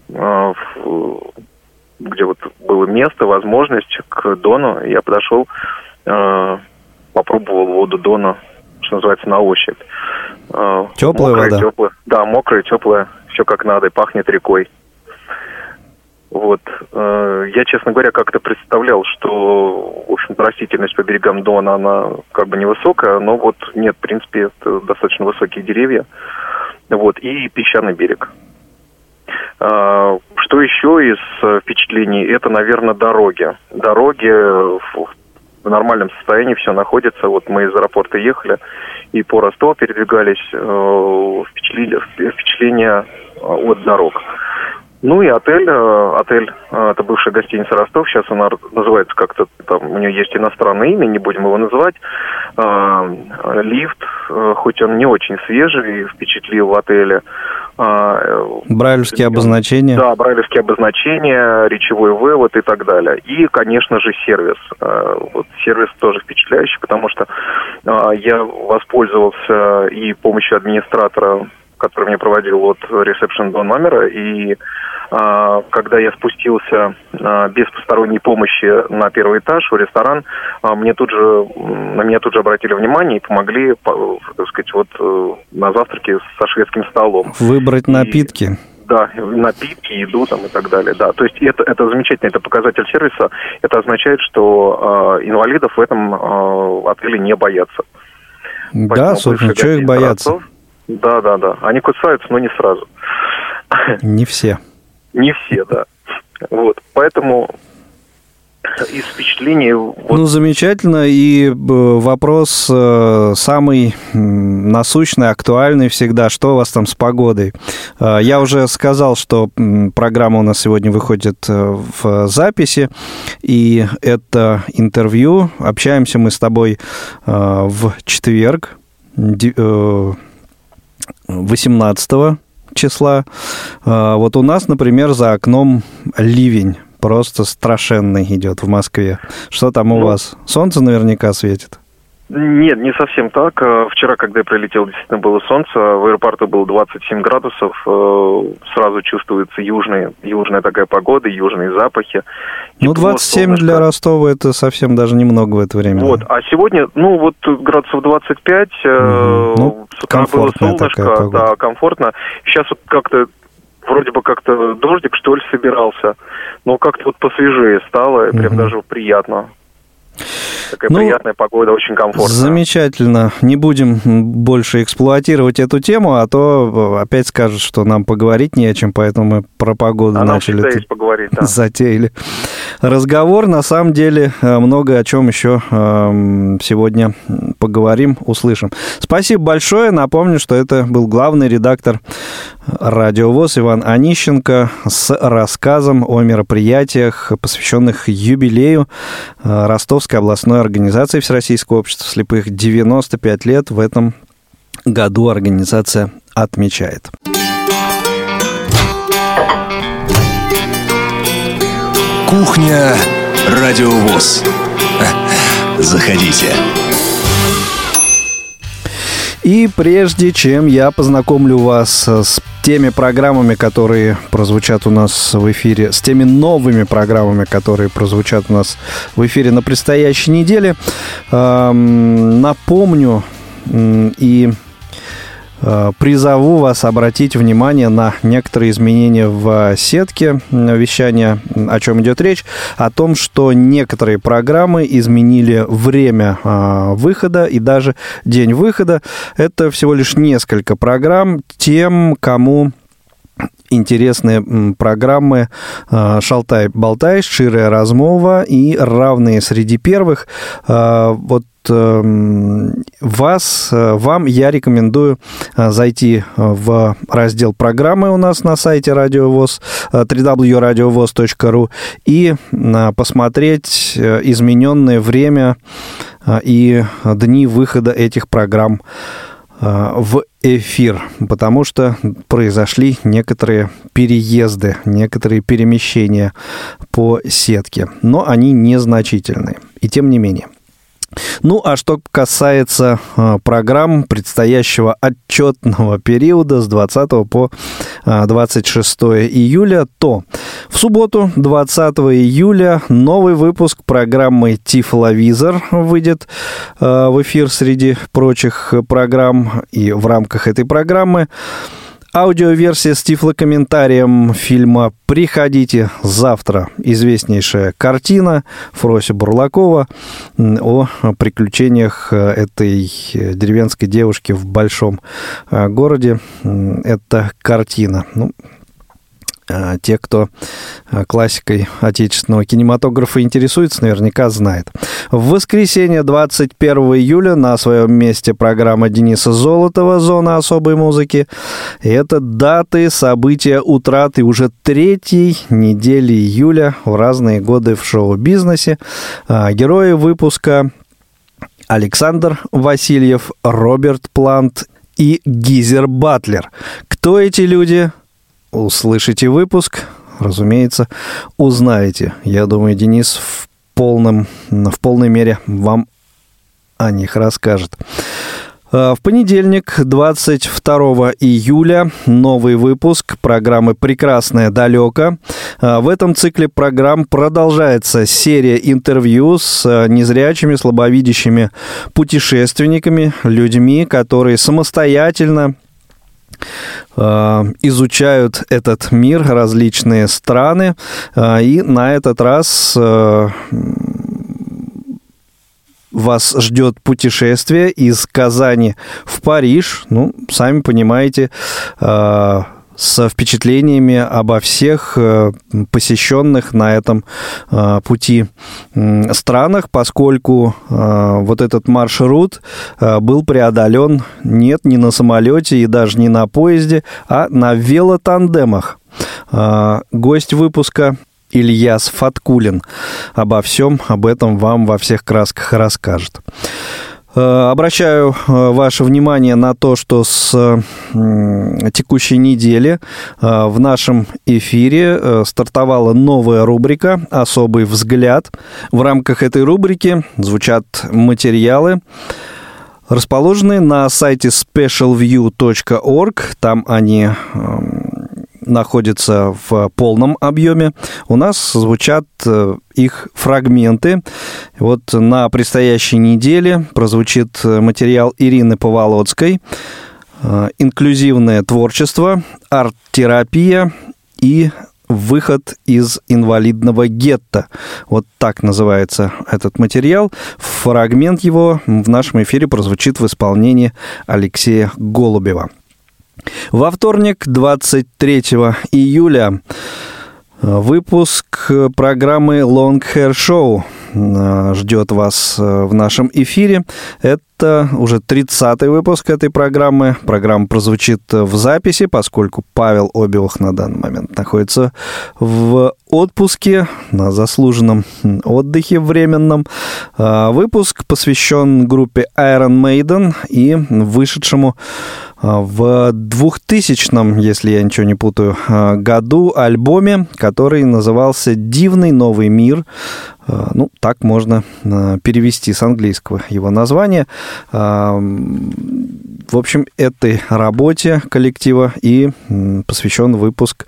где вот было место, возможность, к Дону. Я подошел, попробовал воду Дона, что называется, на ощупь. Теплая мокрая, вода? Теплая. Да, мокрая, теплая, все как надо, и пахнет рекой. Вот. Я, честно говоря, как-то представлял, что, в общем-то, растительность по берегам Дона, она как бы невысокая, но вот нет, в принципе, это достаточно высокие деревья. Вот, и песчаный берег. Что еще из впечатлений? Это, наверное, дороги. Дороги в нормальном состоянии, все находится. Вот мы из аэропорта ехали и по Ростову передвигались. Впечатления, впечатления от дорог. Ну и отель, отель, это бывшая гостиница Ростов, сейчас она называется как-то, там у нее есть иностранное имя, не будем его называть. Лифт, хоть он не очень свежий, впечатлил в отеле. Брайлевские обозначения. Да, брайлевские обозначения, речевой вывод и так далее. И, конечно же, сервис. Вот сервис тоже впечатляющий, потому что я воспользовался и помощью администратора, который мне проводил от ресепшн до номера, и а, когда я спустился а, без посторонней помощи на первый этаж в ресторан, а, мне тут же, на меня тут же обратили внимание и помогли, по, так сказать, вот на завтраке со шведским столом. Выбрать и... напитки. Да, напитки, еду там и так далее, да. То есть это, это замечательно, это показатель сервиса. Это означает, что э, инвалидов в этом э, отеле не боятся. Да, Поэтому собственно, что их бояться? Ростов, да, да, да. Они кусаются, но не сразу. Не все. Не все, да. Вот, поэтому из впечатлений... Вот... Ну, замечательно. И вопрос самый насущный, актуальный всегда. Что у вас там с погодой? Я уже сказал, что программа у нас сегодня выходит в записи, и это интервью. Общаемся мы с тобой в четверг, восемнадцатого числа. Вот у нас, например, за окном ливень. Просто страшенный идет в Москве. Что там у ну, вас? Солнце наверняка светит? Нет, не совсем так. Вчера, когда я прилетел, действительно было солнце. В аэропорту было двадцать семь градусов. Сразу чувствуется южный, южная такая погода, южные запахи. Ну, двадцать семь солнышко. Для Ростова это совсем даже немного в это время. Вот, а сегодня, ну, вот градусов двадцать пять. Угу. Ну, с утра было солнышко, да, комфортно. Сейчас вот как-то вроде бы как-то дождик, что ли, собирался. Но как-то вот посвежее стало, угу. Прям даже приятно. Такая ну, приятная погода, очень комфортно. Замечательно. Не будем больше эксплуатировать эту тему, а то опять скажут, что нам поговорить не о чем, поэтому мы про погоду а начали. Нам есть поговорить, да. Затеяли разговор. На самом деле много о чем еще сегодня поговорим, услышим. Спасибо большое. Напомню, что это был главный редактор Радио ВОС Иван Онищенко с рассказом о мероприятиях, посвященных юбилею Ростовской областной организации Всероссийского общества слепых. девяносто пять лет в этом году организация отмечает. Кухня Радио ВОС. Заходите. И прежде чем я познакомлю вас с теми программами, которые прозвучат у нас в эфире, с теми новыми программами, которые прозвучат у нас в эфире на предстоящей неделе, напомню и призову вас обратить внимание на некоторые изменения в сетке вещания, о чем идет речь, о том, что некоторые программы изменили время выхода и даже день выхода. Это всего лишь несколько программ. Тем, кому интересные программы «Шалтай-болтай», «Шчырая размова» и «Равные среди первых». Вот вас, вам я рекомендую зайти в раздел программы у нас на сайте Радио ВОС, дабл ю дабл ю дабл ю точка радио вос точка ру, и посмотреть измененное время и дни выхода этих программ в эфир, потому что произошли некоторые переезды, некоторые перемещения по сетке, но они незначительные, и тем не менее. Ну, а что касается э, программ предстоящего отчетного периода с двадцатого по двадцать шестое июля, то в субботу, двадцатого июля, новый выпуск программы «Тифловизор» выйдет э, в эфир среди прочих программ, и в рамках этой программы аудиоверсия с тифлокомментарием фильма «Приходите завтра». Известнейшая картина Фроси Бурлакова о приключениях этой деревенской девушки в большом городе. Это картина. Ну, те, кто классикой отечественного кинематографа интересуется, наверняка знает. В воскресенье, двадцать первого июля, на своем месте программа Дениса Золотова «Зона особой музыки». И это даты, события, утраты уже третьей недели июля в разные годы в шоу-бизнесе. Герои выпуска: Александр Васильев, Роберт Плант и Гизер Батлер. Кто эти люди? Услышите выпуск, разумеется, узнаете. Я думаю, Денис в, полном, в полной мере вам о них расскажет. В понедельник, двадцать второго июля, новый выпуск программы «Прекрасное далеко». В этом цикле программ продолжается серия интервью с незрячими, слабовидящими путешественниками, людьми, которые самостоятельно изучают этот мир, различные страны. И на этот раз вас ждет путешествие из Казани в Париж. Ну, сами понимаете, с впечатлениями обо всех посещенных на этом пути странах, поскольку вот этот маршрут был преодолен нет, не на самолете и даже не на поезде, а на велотандемах. Гость выпуска Ильяс Фаткулин обо всем об этом вам во всех красках расскажет. Обращаю ваше внимание на то, что с текущей недели в нашем эфире стартовала новая рубрика «Особый взгляд». В рамках этой рубрики звучат материалы, расположенные на сайте спешиал вью точка орг. Там они находятся в полном объеме. У нас звучат их фрагменты. Вот на предстоящей неделе прозвучит материал Ирины Поволоцкой «Инклюзивное творчество, арт-терапия и выход из инвалидного гетто». Вот так называется этот материал. Фрагмент его в нашем эфире прозвучит в исполнении Алексея Голубева. Во вторник, двадцать третьего июля, выпуск программы Long Hair Show ждет вас в нашем эфире. Это уже тридцатый выпуск этой программы. Программа прозвучит в записи, поскольку Павел Обиух на данный момент находится в отпуске, на заслуженном отдыхе временном. Выпуск посвящен группе Iron Maiden и вышедшему в двухтысячном, если я ничего не путаю, году альбоме, который назывался «Дивный новый мир». Ну, так можно перевести с английского его название. В общем, этой работе коллектива и посвящен выпуск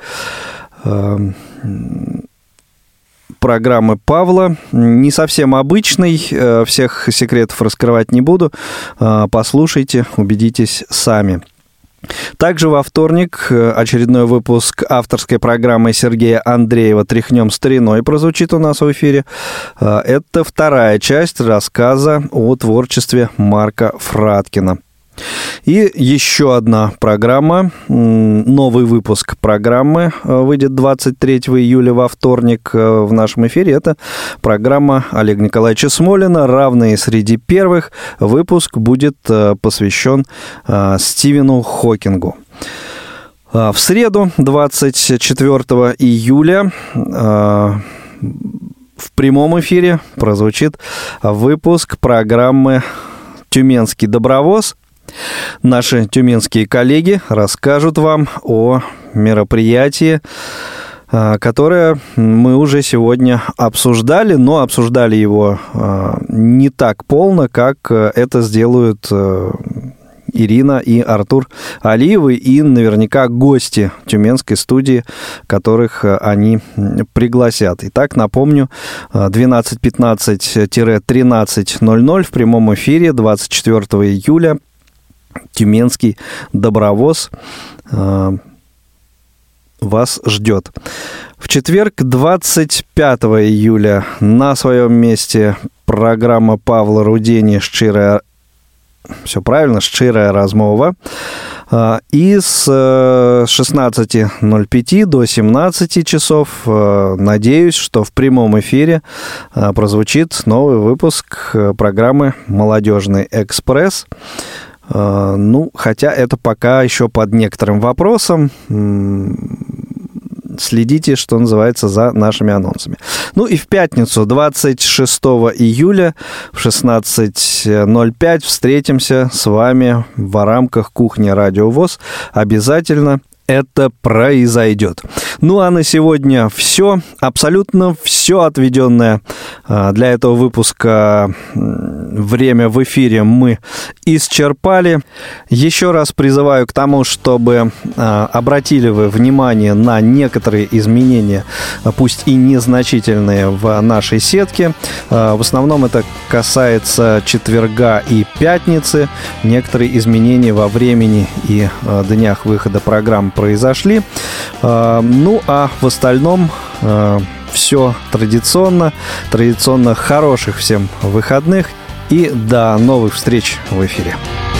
программы Павла. Не совсем обычный, всех секретов раскрывать не буду. Послушайте, убедитесь сами. Также во вторник очередной выпуск авторской программы Сергея Андреева «Тряхнем стариной» прозвучит у нас в эфире. Это вторая часть рассказа о творчестве Марка Фраткина. И еще одна программа, новый выпуск программы выйдет двадцать третьего июля во вторник в нашем эфире. Это программа Олега Николаевича Смолина «Равные среди первых». Выпуск будет посвящен Стивену Хокингу. В среду, двадцать четвёртого июля, в прямом эфире прозвучит выпуск программы «Тюменский добровоз». Наши тюменские коллеги расскажут вам о мероприятии, которое мы уже сегодня обсуждали, но обсуждали его не так полно, как это сделают Ирина и Артур Алиевы и наверняка гости тюменской студии, которых они пригласят. Итак, напомню, двенадцать пятнадцать - тринадцать ноль ноль в прямом эфире двадцать четвёртого июля «Тюменский добровоз» вас ждет. В четверг, двадцать пятого июля, на своем месте программа Павла Рудені «Щирая», все правильно, «Щирая розмова». И с шестнадцати ноль пять до семнадцати часов, надеюсь, что в прямом эфире прозвучит новый выпуск программы «Молодежный экспресс». Ну, хотя это пока еще под некоторым вопросом. Следите, что называется, за нашими анонсами. Ну и в пятницу, двадцать шестого июля в шестнадцать ноль пять встретимся с вами в рамках «Кухни Радио ВОС». Обязательно это произойдет. Ну а на сегодня все, абсолютно все отведенное для этого выпуска время в эфире мы исчерпали. Еще раз призываю к тому, чтобы обратили вы внимание на некоторые изменения, пусть и незначительные, в нашей сетке. В основном это касается четверга и пятницы. Некоторые изменения во времени и днях выхода программ произошли. Ну, а в остальном все традиционно. Традиционно хороших всем выходных и до новых встреч в эфире.